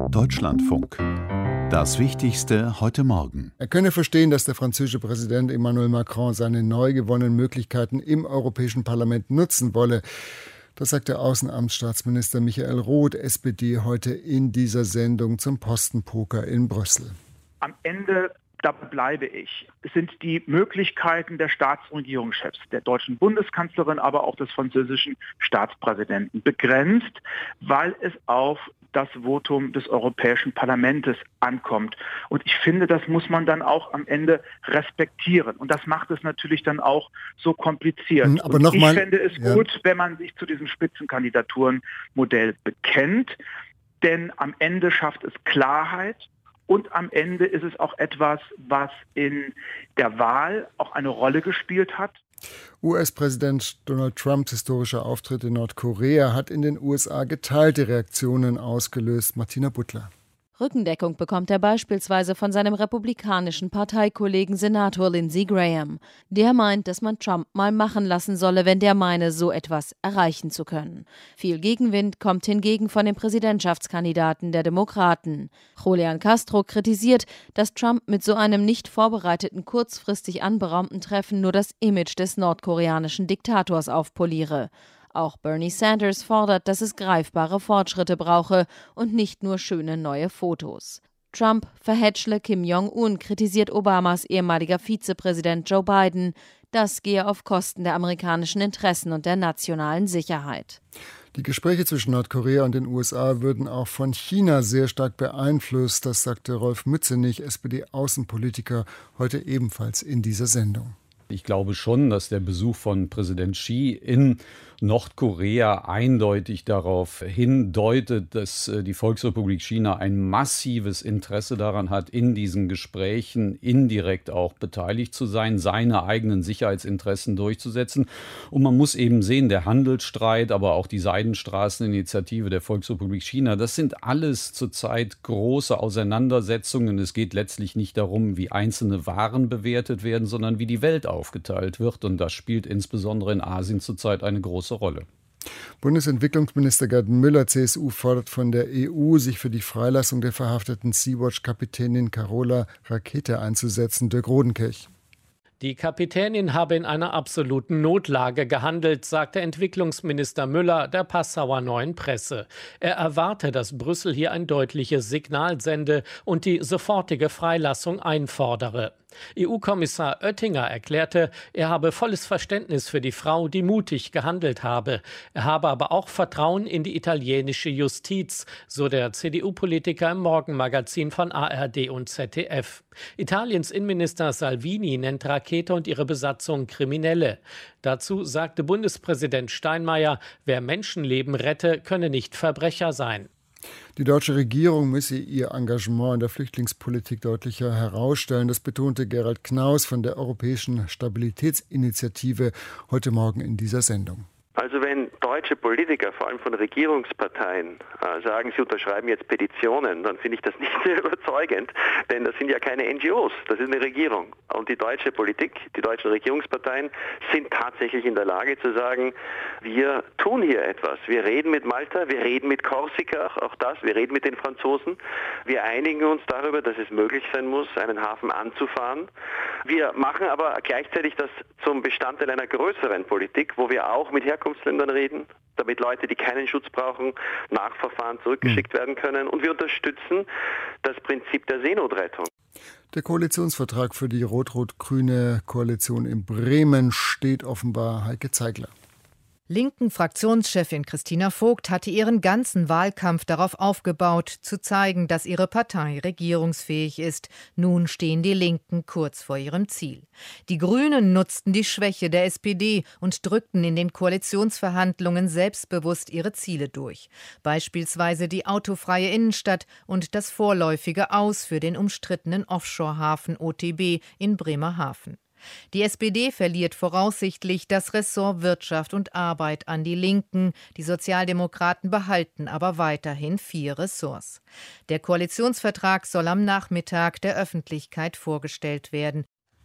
Deutschlandfunk. Das Wichtigste heute Morgen. Er könne verstehen, dass der französische Präsident Emmanuel Macron seine neu gewonnenen Möglichkeiten im Europäischen Parlament nutzen wolle. Das sagt der Außenamtsstaatsminister Michael Roth, SPD, heute in dieser Sendung zum Postenpoker in Brüssel. Am Ende, dabei bleibe ich, sind die Möglichkeiten der Staats- und Regierungschefs, der deutschen Bundeskanzlerin, aber auch des französischen Staatspräsidenten begrenzt, weil es auf das Votum des Europäischen Parlaments ankommt. Und ich finde, das muss man dann auch am Ende respektieren. Und das macht es natürlich dann auch so kompliziert. Aber ich fände es gut, wenn man sich zu diesem Spitzenkandidaturenmodell bekennt, denn am Ende schafft es Klarheit. Und am Ende ist es auch etwas, was in der Wahl auch eine Rolle gespielt hat. US-Präsident Donald Trumps historischer Auftritt in Nordkorea hat in den USA geteilte Reaktionen ausgelöst. Martina Butler. Rückendeckung bekommt er beispielsweise von seinem republikanischen Parteikollegen Senator Lindsey Graham. Der meint, dass man Trump mal machen lassen solle, wenn der meine, so etwas erreichen zu können. Viel Gegenwind kommt hingegen von dem Präsidentschaftskandidaten der Demokraten. Julian Castro kritisiert, dass Trump mit so einem nicht vorbereiteten, kurzfristig anberaumten Treffen nur das Image des nordkoreanischen Diktators aufpoliere. Auch Bernie Sanders fordert, dass es greifbare Fortschritte brauche und nicht nur schöne neue Fotos. Trump verhätschle Kim Jong-un, kritisiert Obamas ehemaliger Vizepräsident Joe Biden. Das gehe auf Kosten der amerikanischen Interessen und der nationalen Sicherheit. Die Gespräche zwischen Nordkorea und den USA würden auch von China sehr stark beeinflusst. Das sagte Rolf Mützenich, SPD-Außenpolitiker, heute ebenfalls in dieser Sendung. Ich glaube schon, dass der Besuch von Präsident Xi in Nordkorea eindeutig darauf hindeutet, dass die Volksrepublik China ein massives Interesse daran hat, in diesen Gesprächen indirekt auch beteiligt zu sein, seine eigenen Sicherheitsinteressen durchzusetzen. Und man muss eben sehen, der Handelsstreit, aber auch die Seidenstraßeninitiative der Volksrepublik China, das sind alles zurzeit große Auseinandersetzungen. Es geht letztlich nicht darum, wie einzelne Waren bewertet werden, sondern wie die Welt aufgeteilt wird. Und das spielt insbesondere in Asien zurzeit eine große Rolle. Bundesentwicklungsminister Gerd Müller, CSU, fordert von der EU, sich für die Freilassung der verhafteten Sea-Watch-Kapitänin Carola Rackete einzusetzen. Dirk Rodenkirch. Die Kapitänin habe in einer absoluten Notlage gehandelt, sagte Entwicklungsminister Müller der Passauer Neuen Presse. Er erwarte, dass Brüssel hier ein deutliches Signal sende und die sofortige Freilassung einfordere. EU-Kommissar Oettinger erklärte, er habe volles Verständnis für die Frau, die mutig gehandelt habe. Er habe aber auch Vertrauen in die italienische Justiz, so der CDU-Politiker im Morgenmagazin von ARD und ZDF. Italiens Innenminister Salvini nennt Rackete und ihre Besatzung Kriminelle. Dazu sagte Bundespräsident Steinmeier, wer Menschenleben rette, könne nicht Verbrecher sein. Die deutsche Regierung müsse ihr Engagement in der Flüchtlingspolitik deutlicher herausstellen. Das betonte Gerald Knaus von der Europäischen Stabilitätsinitiative heute Morgen in dieser Sendung. Also wenn deutsche Politiker, vor allem von Regierungsparteien, sagen, sie unterschreiben jetzt Petitionen, dann finde ich das nicht sehr überzeugend, denn das sind ja keine NGOs, das ist eine Regierung. Und die deutsche Politik, die deutschen Regierungsparteien sind tatsächlich in der Lage zu sagen, wir tun hier etwas. Wir reden mit Malta, wir reden mit Korsika, auch das, wir reden mit den Franzosen. Wir einigen uns darüber, dass es möglich sein muss, einen Hafen anzufahren. Wir machen aber gleichzeitig das zum Bestandteil einer größeren Politik, wo wir auch mit Herkunftsländern reden, damit Leute, die keinen Schutz brauchen, nach Verfahren zurückgeschickt werden können. Und wir unterstützen das Prinzip der Seenotrettung. Der Koalitionsvertrag für die rot-rot-grüne Koalition in Bremen steht offenbar. Heike Zeigler. Linken Fraktionschefin Christina Vogt hatte ihren ganzen Wahlkampf darauf aufgebaut, zu zeigen, dass ihre Partei regierungsfähig ist. Nun stehen die Linken kurz vor ihrem Ziel. Die Grünen nutzten die Schwäche der SPD und drückten in den Koalitionsverhandlungen selbstbewusst ihre Ziele durch. Beispielsweise die autofreie Innenstadt und das vorläufige Aus für den umstrittenen Offshore-Hafen OTB in Bremerhaven. Die SPD verliert voraussichtlich das Ressort Wirtschaft und Arbeit an die Linken. Die Sozialdemokraten behalten aber weiterhin 4 Ressorts. Der Koalitionsvertrag soll am Nachmittag der Öffentlichkeit vorgestellt werden.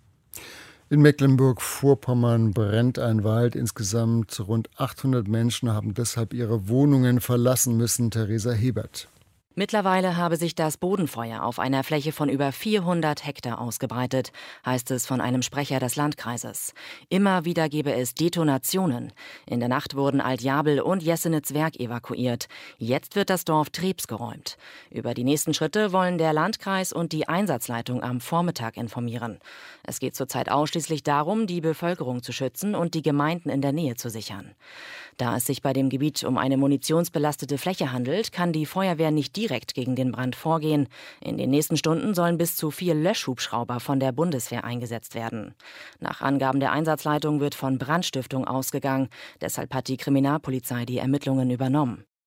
In Mecklenburg-Vorpommern brennt ein Wald. Insgesamt rund 800 Menschen haben deshalb ihre Wohnungen verlassen müssen. Theresa Hebert. Mittlerweile habe sich das Bodenfeuer auf einer Fläche von über 400 Hektar ausgebreitet, heißt es von einem Sprecher des Landkreises. Immer wieder gebe es Detonationen. In der Nacht wurden Altjabel und Jessenitz-Werk evakuiert. Jetzt wird das Dorf Trebs geräumt. Über die nächsten Schritte wollen der Landkreis und die Einsatzleitung am Vormittag informieren. Es geht zurzeit ausschließlich darum, die Bevölkerung zu schützen und die Gemeinden in der Nähe zu sichern. Da es sich bei dem Gebiet um eine munitionsbelastete Fläche handelt, kann die Feuerwehr nicht direkt gegen den Brand vorgehen. In den nächsten Stunden sollen bis zu 4 Löschhubschrauber von der Bundeswehr eingesetzt werden. Nach Angaben der Einsatzleitung wird von Brandstiftung ausgegangen. Deshalb hat die Kriminalpolizei die Ermittlungen übernommen.